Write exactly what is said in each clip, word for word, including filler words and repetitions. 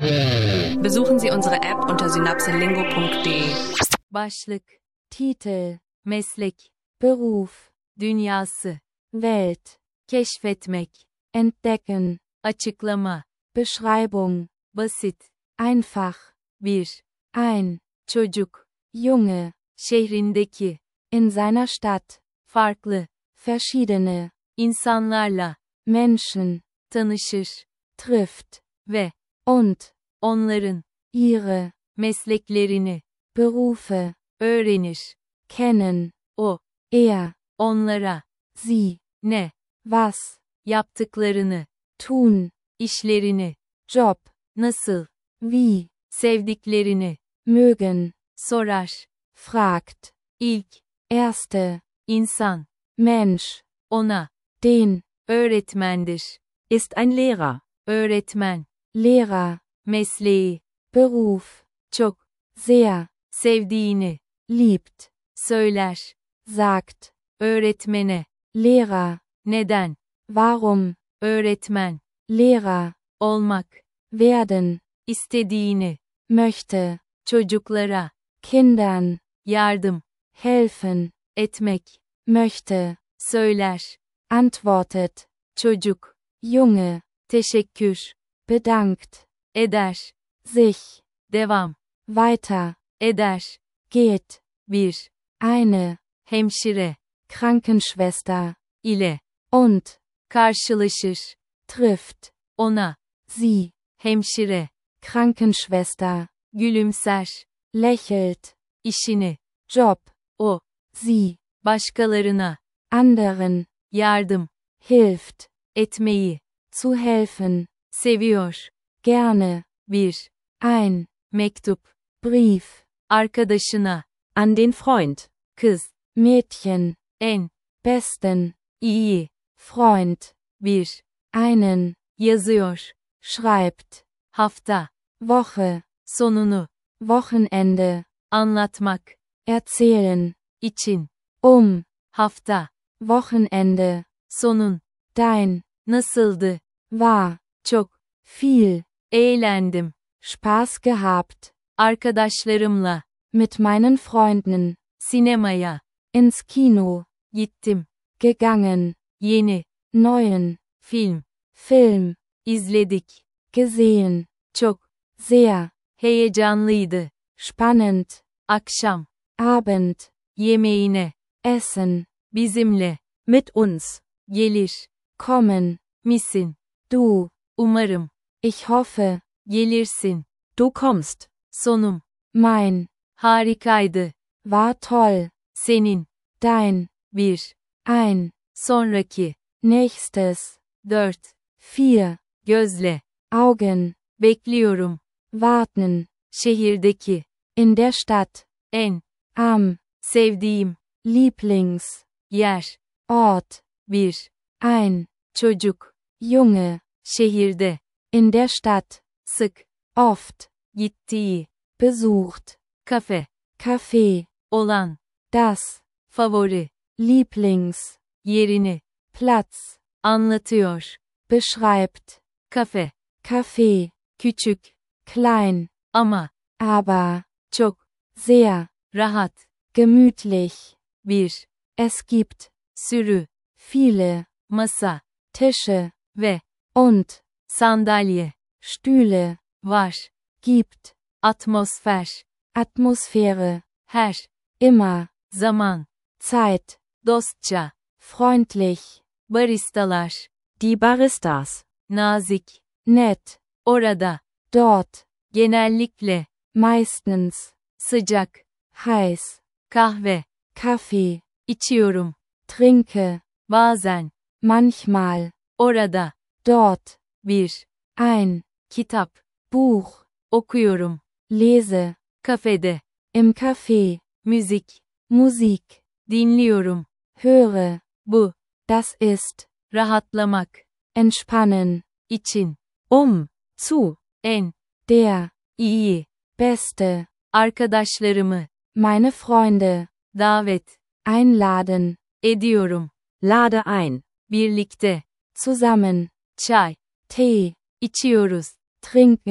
Besuchen Sie unsere App unter synapselingo punkt de. Başlık, Titel, Meslek, Beruf, Dünyası, Welt, Keşfetmek, Entdecken, Açıklama, Beschreibung, Basit, Einfach, bir, ein, Çocuk, Junge, şehrindeki, in seiner Stadt, farklı, verschiedene, insanlarla, Menschen, tanışır, trifft, ve, und, onların, ihre, mesleklerini, Berufe, öğrenir, kennen, o, er, onlara, sie, ne, was, yaptıklarını, tun, işlerini, job, nasıl, wie, sevdiklerini, mögen, sorar, fragt, ilk, erste, insan, Mensch, ona, den, öğretmendir, ist ein Lehrer, öğretmen, Lehrer, mesleği, Beruf, çok, sehr, sevdiğini, liebt, söyler, sagt, öğretmene, Lehrer, neden, warum, öğretmen, Lehrer, olmak, werden, istediğini, möchte, çocuklara, Kindern, yardım, helfen, etmek, möchte, söyler, antwortet, çocuk, Junge, teşekkür, bedankt, eder, sich, devam, weiter, eder, geht, bir, eine, hemşire, Krankenschwester, ile, und, karşılaşır, trifft, ona, sie, hemşire, Krankenschwester, gülümser, lächelt, işini, Job, o, sie, başkalarına, anderen, yardım, hilft, etmeyi, zu helfen, seviyor, gerne, bir, ein, mektup, Brief, arkadaşına, an den Freund, kız, Mädchen, en, besten, iyi, Freund, bir, einen, yazıyor, schreibt, hafta, Woche, sonunu, Wochenende, anlatmak, erzählen, için, um, hafta, Wochenende, sonun, dein, nasıldı, war, çok, viel, eğlendim, Spaß gehabt, arkadaşlarımla, mit meinen Freunden, sinemaya, ins Kino, gittim, gegangen, yeni, neuen, film, Film, izledik, gesehen, çok, sehr, heyecanlıydı, spannend, akşam, Abend, yemeğine, essen, bizimle, mit uns, gelir, kommen, misin, du, umarım, ich hoffe, gelirsin, du kommst, sonum, mein, harikaydı, war toll, senin, dein, bir, ein, sonraki, nächstes, dört, vier, gözle, Augen, bekliyorum, warten, şehirdeki, in der Stadt, en, am, sevdiğim, Lieblings, yer, Ort, bir, ein, çocuk, Junge, şehirde, in der Stadt, sık, oft, gittiği, besucht, kafe, Café, olan, das, favori, Lieblings, yerini, Platz, anlatıyor, beschreibt, kafe, Café, küçük, klein, ama, aber, çok, sehr, rahat, gemütlich, bir, es gibt, sürü, viele, masa, Tische, ve, und, sandalye, Stühle, var, gibt, atmosfer, Atmosphäre, her, immer, zaman, Zeit, dostça, freundlich, baristalar, die Baristas, nazik, nett, orada, dort, genellikle, meistens, sıcak, heiß, kahve, Kaffee, içiyorum, trinke, bazen, manchmal, orada, dort, bir, ein, kitap, Buch, okuyorum, lese, kafede, im Café, müzik, Musik, dinliyorum, höre, bu, das ist, rahatlamak, entspannen, için, um, zu, en, der, iyi, beste, arkadaşlarımı, meine Freunde, davet, einladen, ediyorum, lade ein, birlikte, zusammen, çay, Tee, içiyoruz, trinken,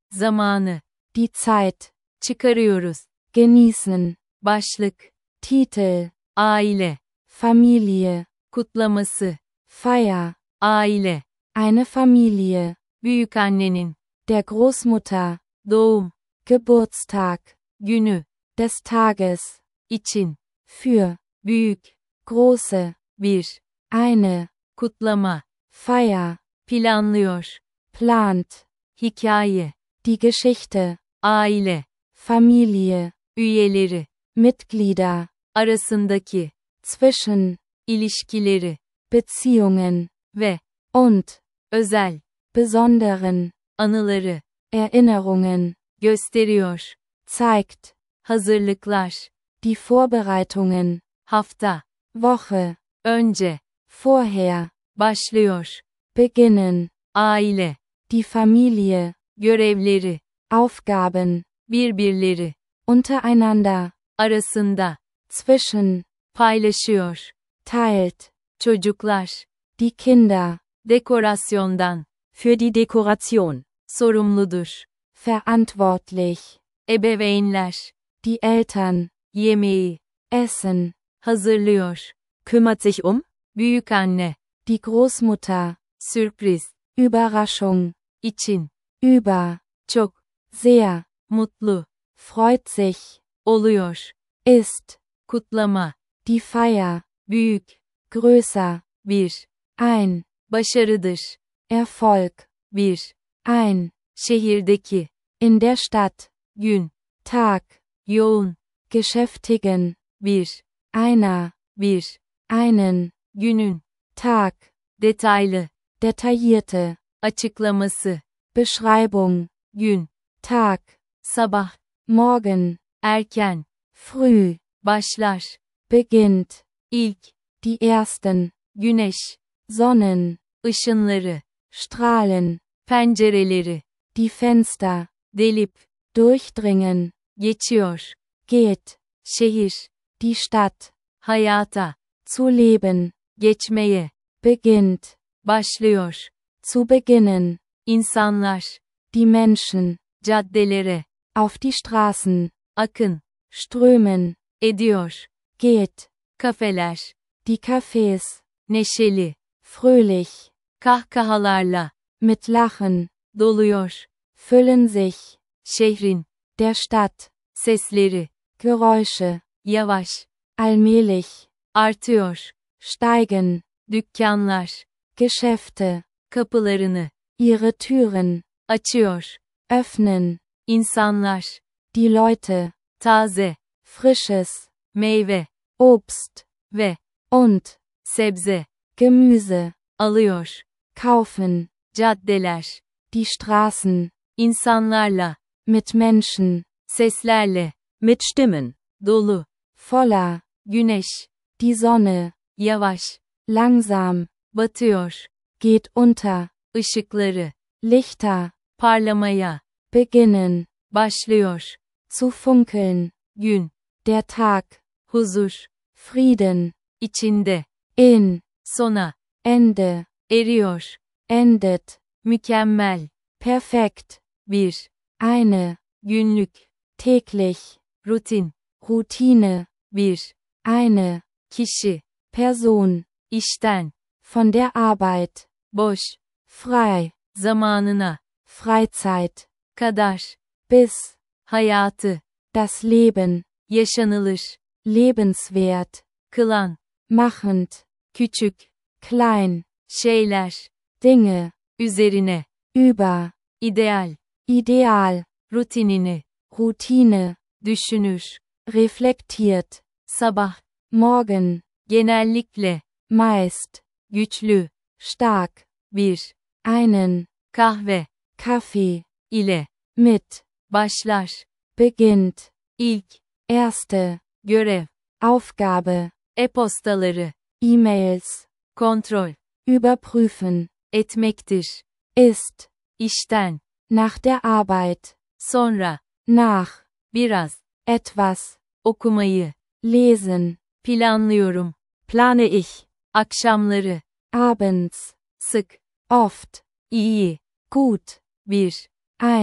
Zamanı. Die Zeit. Çıkarıyoruz. Genießen. Başlık. Titel. Aile. Familie. Kutlaması. Feier. Aile. Eine Familie. Büyükannenin. Der Großmutter. Doğum. Geburtstag. Günü. Des Tages. İçin. Für. Büyük. Große. Bir. Eine. Kutlama. Feier. Planlıyor. Plant. Hikaye. Die Geschichte. Aile. Familie. Üyeleri. Mitglieder. Arasındaki. Zwischen. İlişkileri. Beziehungen. Ve. Und. Özel. Besonderen. Anıları. Erinnerungen. Gösteriyor. Zeigt. Hazırlıklar. Die Vorbereitungen. Hafta. Woche. Önce. Vorher. Başlıyor. Beginnen. Aile. Die Familie. Görevleri. Aufgaben. Birbirleri. Untereinander. Arasında. Zwischen. Paylaşıyor. Teilt. Çocuklar. Die Kinder. Dekorasyondan. Für die Dekoration. Sorumludur. Verantwortlich. Ebeveynler. Die Eltern. Yemeği. Essen. Hazırlıyor. Kümmert sich um. Büyükanne. Die Großmutter. Sürpriz. Überraschung. İçin. Über. Çok. Sehr. Mutlu. Freut sich. Oluyor. Ist. Kutlama. Die Feier. Büyük. Größer. Bir. Ein. Başarıdır. Erfolg. Bir. Ein. Şehirdeki. In der Stadt. Gün. Tag. Yoğun. Geschäftigen. Bir. Einer. Bir. Einen. Günün. Tag. Detaylı. Detaillierte. Açıklaması. Beschreibung. Gün. Tag. Sabah. Morgen. Erken. Früh. Başlar. Beginnt. İlk. Die ersten. Güneş. Sonnen. Işınları. Strahlen. Pencereleri. Die Fenster. Delip. Durchdringen. Geçiyor. Geht. Şehir. Die Stadt. Hayata. Zu leben. Geçmeye. Beginnt. Başlıyor. Zu beginnen. İnsanlar. Die Menschen. Caddelere. Auf die Straßen. Akın. Strömen. Ediyor. Geht. Kafeler. Die Cafés. Neşeli. Fröhlich. Kahkahalarla. Mit Lachen. Doluyor. Füllen sich. Şehrin. Der Stadt. Sesleri. Geräusche. Yavaş. Allmählich. Artıyor. Steigen. Dükkanlar. Geschäfte. Kapılarını. Ihre Türen. Açıyor. Öffnen. İnsanlar. Die Leute. Taze. Frisches. Meyve. Obst. Ve. Und. Sebze. Gemüse. Alıyor. Kaufen. Caddeler. Die Straßen. İnsanlarla. Mit Menschen. Seslerle. Mit Stimmen. Dolu. Voller. Güneş. Die Sonne. Yavaş. Langsam. Batıyor. Geht unter. Işıkları. Lichter. Parlamaya. Beginnen. Başlıyor. Zu funkeln. Gün. Der Tag. Huzur. Frieden. İçinde. In. Sona. Ende. Eriyor. Endet. Mükemmel. Perfekt. Bir. Eine. Günlük. Täglich. Rutin. Routine. Bir. Eine. Kişi. Person. İşten. Von der Arbeit. Boş. Frei. Zamanına. Freizeit. Kadar. Bis. Hayatı. Das Leben. Yaşanılır. Lebenswert. Kılan. Machend. Küçük. Klein. Şeyler. Dinge. Üzerine. Über. İdeal. Ideal. Rutinini. Routine. Düşünür. Reflektiert. Sabah. Morgen. Genellikle. Meist. Güçlü. Stark. Bir. Einen. Kahve. Kaffee. ile. Mit. Başlar. Beginnt. İlk. Erste. Görev. Aufgabe. E-postaları. E-Mails. Kontrol. Überprüfen. Etmektir. Ist. İşten. Nach der Arbeit. Sonra. Nach. Biraz. Etwas. Okumayı. Lesen. Planlıyorum. Plane ich. Akşamları. Abends. Sık. Oft. İyi. Gut. Bir. Ein.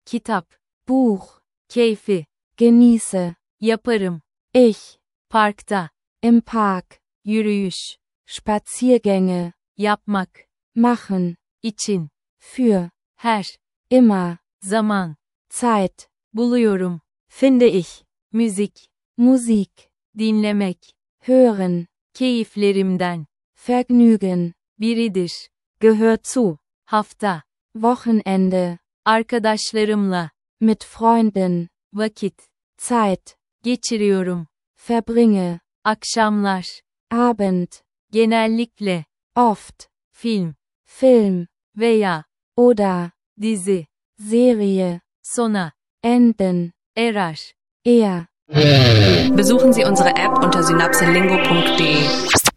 kitap, Buch, keyfi, genieße, yaparım, ich, parkta, im Park, yürüyüş, Spaziergänge, yapmak, machen, için, für, her, immer, zaman, Zeit, buluyorum, finde ich, müzik, Musik, dinlemek, hören, keyiflerimden, Vergnügen, biridir, gehört zu, hafta, Wochenende, arkadaşlarımla, mit Freunden, vakit, Zeit, geçiriyorum, verbringe, akşamlar, Abend, genellikle, oft, film, Film, veya, oder, dizi, Serie, sona, enden, erer. eher. Besuchen Sie unsere App unter synapselingo punkt de.